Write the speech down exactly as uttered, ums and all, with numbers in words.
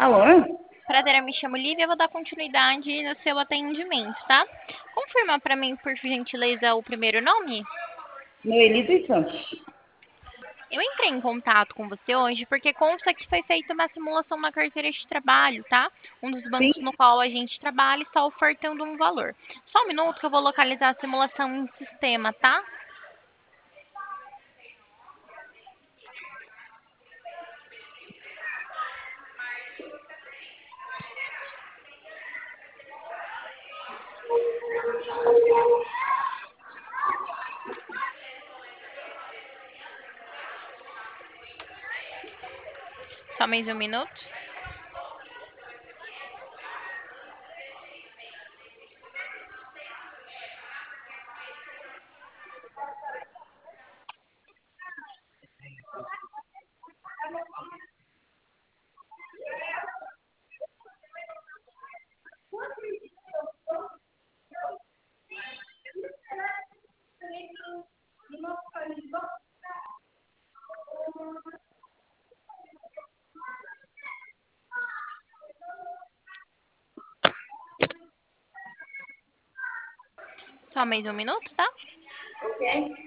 Alô? Prazer, eu me chamo Lívia, eu vou dar continuidade no seu atendimento, tá? Confirma para mim, por gentileza, o primeiro nome? Noeli dos Santos. Eu entrei em contato com você hoje porque consta que foi feita uma simulação na carteira de trabalho, tá? Um dos Sim? bancos no qual a gente trabalha está ofertando um valor. Só um minuto que eu vou localizar a simulação em sistema, tá? Só mais um minuto. Só mais um minuto, tá? Ok.